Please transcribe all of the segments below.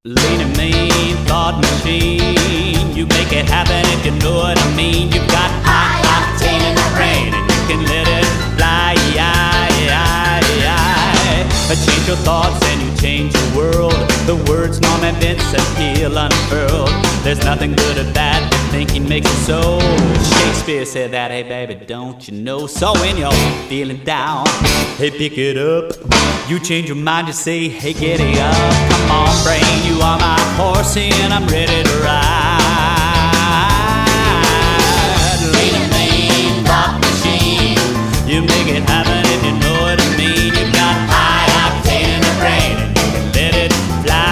Lean and mean thought machine. You make it happen if you know what I mean. You've got high octane in the brain, and you can let it fly. Change your thoughts and you change your world. The words Norm Events appeal unfurled. There's nothing good or bad, but thinking makes it so. Shakespeare said that, hey baby, don't you know? So when you're feeling down, hey, pick it up. You change your mind, you say, hey, get it up. Come on, brain, you are my horse and I'm ready to ride. Lean and mean thought machine. You make it happen if you know what I mean. You've got high octane in the brain, and you can let it fly.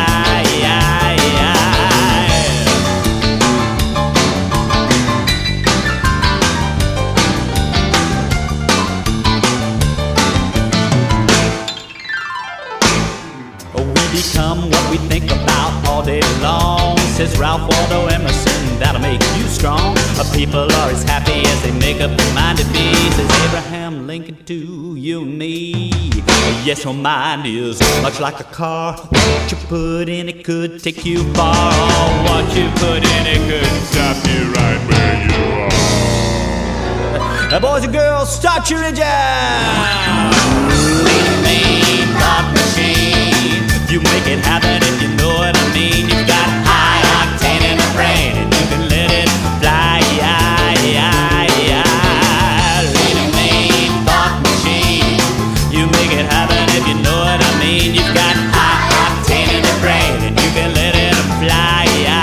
We become what we think about all day long, says Ralph Waldo Emerson. That'll make you strong. People are as happy as they make up their mind to be, says Abraham Lincoln to you and me. Yes, your mind is much like a car. What you put in it could take you far. Oh, what you put in it could stop you right where you are. Now, boys and girls, start your engine. Lean and mean thought machine. You make it happen if you know what I mean. You've got high octane in the brain, and you can let it fly. Lean and mean thought machine. You make it happen if you know what I mean. You've got high octane in the brain, and you can let it fly.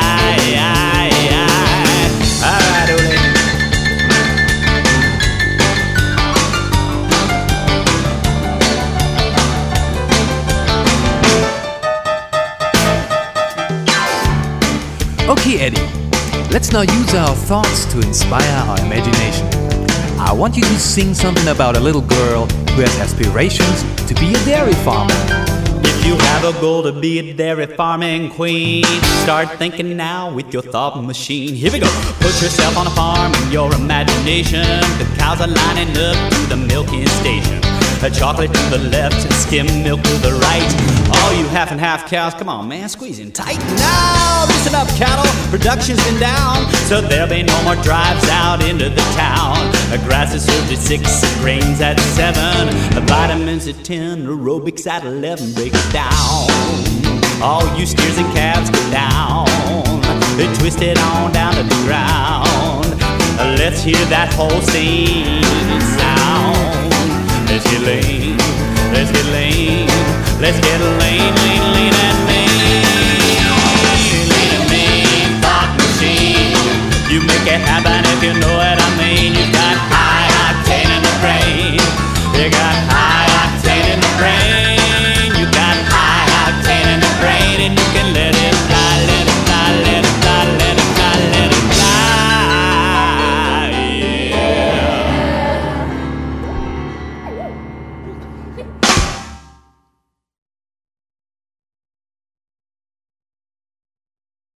All right, old lady. Okay, Eddie, let's now use our thoughts to inspire our imagination. I want you to sing something about a little girl who has aspirations to be a dairy farmer. If you have a goal to be a dairy farming queen, start thinking now with your thought machine. Here we go. Put yourself on a farm in your imagination. The cows are lining up to the milking station. A chocolate to the left, skim milk to the right. All you half and half cows, come on man, squeeze in tight. Now listen up cattle, production's been down, so there'll be no more drives out into the town. The grass is served at 6, grains at 7, the vitamins at 10, aerobics at 11. Break it down. All you steers and calves get down. They twist it on down to the ground. Let's hear that whole scene sound. Let's get lean, let's get lean, let's get lean, lean,